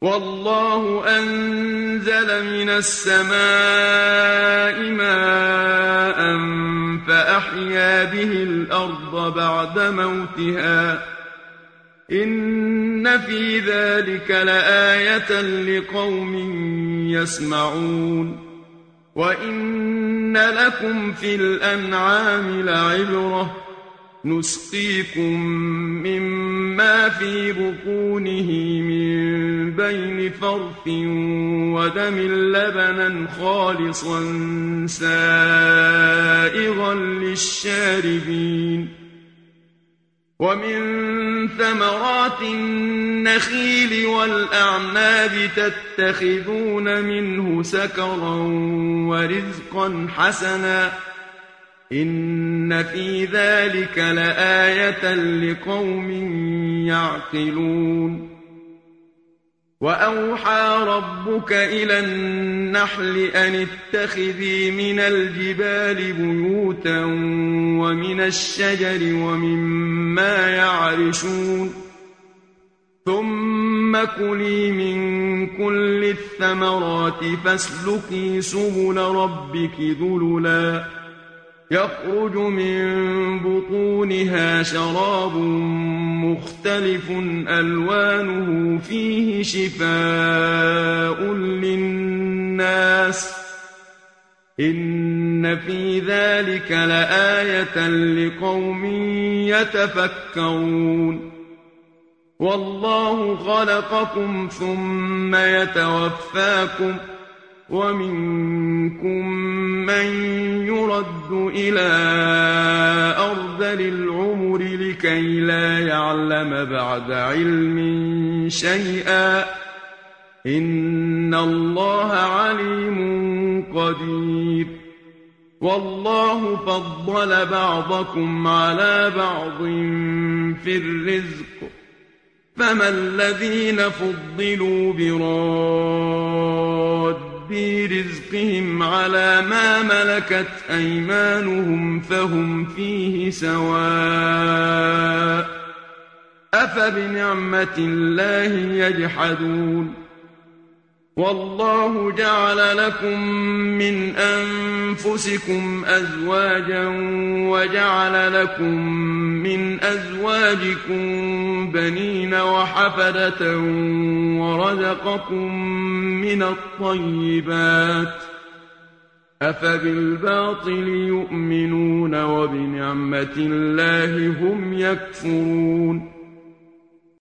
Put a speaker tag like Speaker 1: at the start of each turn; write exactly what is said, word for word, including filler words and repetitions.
Speaker 1: والله أنزل من السماء ماء فأحيا به الأرض بعد موتها إن في ذلك لآية لقوم يسمعون وإن لكم في الأنعام لعبرة نسقيكم مما في بطونه من بين فرث ودم لبنا خالصا سائغا للشاربين ومن ثمرات النخيل والأعناب تتخذون منه سكرا ورزقا حسنا إن في ذلك لآية لقوم يعقلون وأوحى ربك إلى النحل أن اتخذي من الجبال بيوتا ومن الشجر ومما يعرشون ثم كلي من كل الثمرات فاسلكي سبل ربك ذللا يخرج من بطونها شراب مختلف ألوانه فيه شفاء للناس إن في ذلك لآية لقوم يتفكرون والله خلقكم ثم يتوفاكم ومنكم من يرد إلى أرذل العمر لكي لا يعلم بعد علم شيئا إن الله عليم قدير والله فضل بعضكم على بعض في الرزق فما الذين فضلوا براد برزقهم على ما ملكت أيمانهم فهم فيه سواء أفبنعمة الله يجحدون والله جعل لكم من أنفسكم أزواجا وجعل لكم من أزواجكم بنين وحفدة ورزقكم من الطيبات أفبالباطل يؤمنون وبنعمة الله هم يكفرون